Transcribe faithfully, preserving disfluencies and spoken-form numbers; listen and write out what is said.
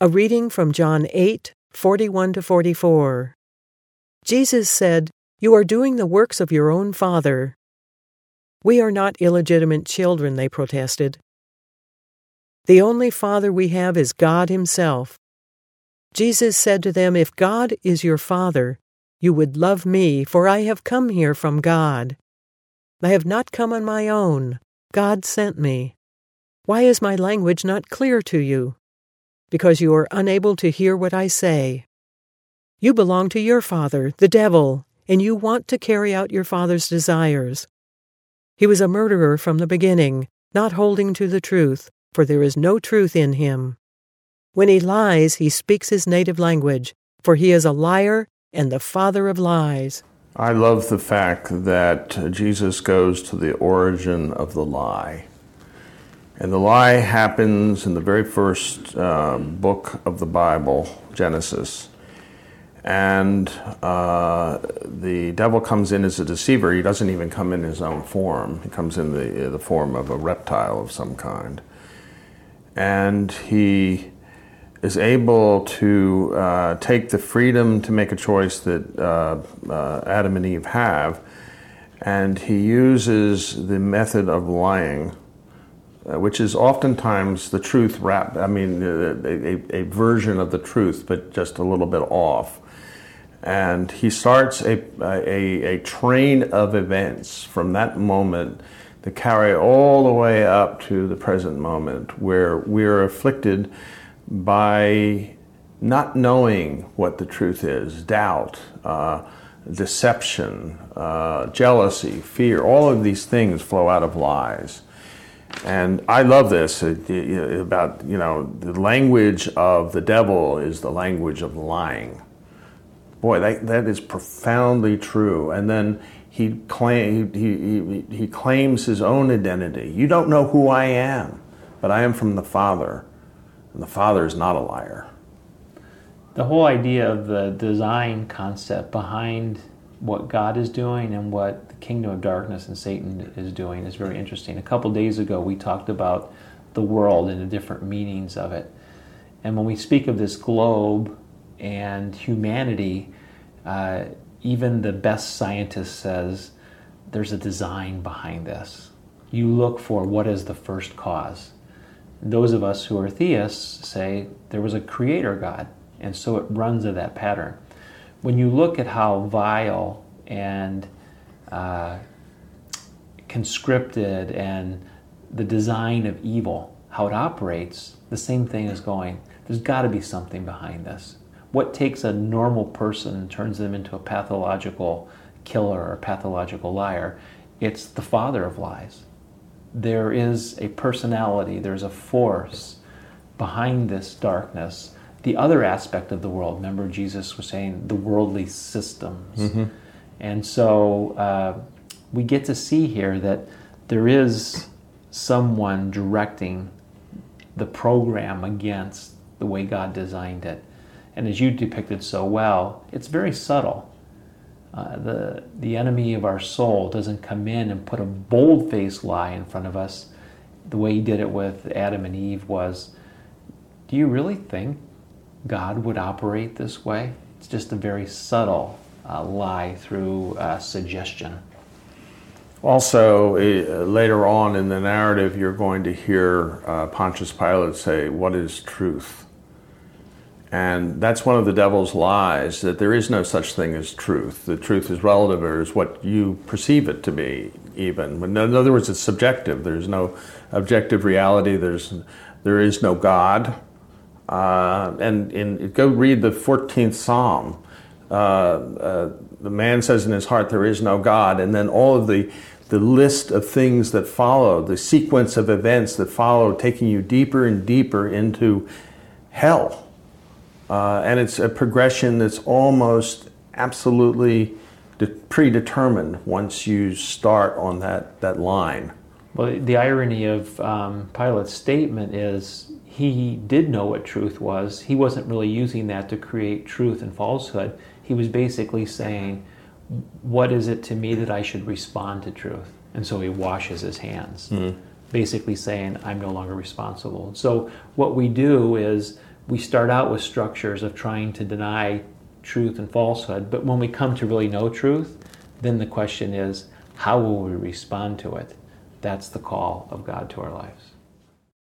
A reading from John eight, forty-one to forty-four. Jesus said, "You are doing the works of your own father." "We are not illegitimate children," they protested. "The only father we have is God himself." Jesus said to them, "If God is your father, you would love me, for I have come here from God. I have not come on my own. God sent me. Why is my language not clear to you? Because you are unable to hear what I say. You belong to your father, the devil, and you want to carry out your father's desires. He was a murderer from the beginning, not holding to the truth, for there is no truth in him. When he lies, he speaks his native language, for he is a liar and the father of lies." I love the fact that Jesus goes to the origin of the lie. And the lie happens in the very first uh, book of the Bible, Genesis. And uh, the devil comes in as a deceiver. He doesn't even come in his own form. He comes in the, the form of a reptile of some kind. And he is able to uh, take the freedom to make a choice that uh, uh, Adam and Eve have, and he uses the method of lying, uh, which is oftentimes the truth wrapped, I mean, a, a, a version of the truth, but just a little bit off. And he starts a, a, a train of events from that moment that carry all the way up to the present moment, where we're afflicted by not knowing what the truth is, doubt, uh, deception, uh, jealousy, fear. All of these things flow out of lies. And I love this uh, about, you know, the language of the devil is the language of lying. Boy, that, that is profoundly true. And then he, claim, he, he, he claims his own identity. You don't know who I am, but I am from the Father. And the Father is not a liar. The whole idea of the design concept behind what God is doing and what the kingdom of darkness and Satan is doing is very interesting. A couple days ago, we talked about the world and the different meanings of it. And when we speak of this globe and humanity, uh, even the best scientist says there's a design behind this. You look for what is the first cause. Those of us who are theists say there was a creator God, and so it runs of that pattern. When you look at how vile and uh, conscripted and the design of evil, how it operates, the same thing is going, there's got to be something behind this. What takes a normal person and turns them into a pathological killer or pathological liar? It's the father of lies. There is a personality, there's a force behind this darkness. The other aspect of the world, remember Jesus was saying the worldly systems. Mm-hmm. And so uh, we get to see here that there is someone directing the program against the way God designed it. And as you depicted so well, it's very subtle. Uh, the the enemy of our soul doesn't come in and put a bold-faced lie in front of us the way he did it with Adam and Eve was, do you really think God would operate this way? It's just a very subtle uh, lie through uh, suggestion. Also, uh, later on in the narrative, you're going to hear uh, Pontius Pilate say, "What is truth?" And that's one of the devil's lies, that there is no such thing as truth. The truth is relative, or is what you perceive it to be, even. In other words, it's subjective. There's no objective reality. There's, there is no God. Uh, and, and go read the fourteenth Psalm. Uh, uh, the man says in his heart, there is no God. And then all of the, the list of things that follow, the sequence of events that follow, taking you deeper and deeper into hell. Uh, and it's a progression that's almost absolutely de- predetermined once you start on that, that line. Well, the irony of um, Pilate's statement is he did know what truth was. He wasn't really using that to create truth and falsehood. He was basically saying, what is it to me that I should respond to truth? And so he washes his hands, mm-hmm. basically saying, I'm no longer responsible. So what we do is We start out with structures of trying to deny truth and falsehood, but when we come to really know truth, then the question is, how will we respond to it? That's the call of God to our lives.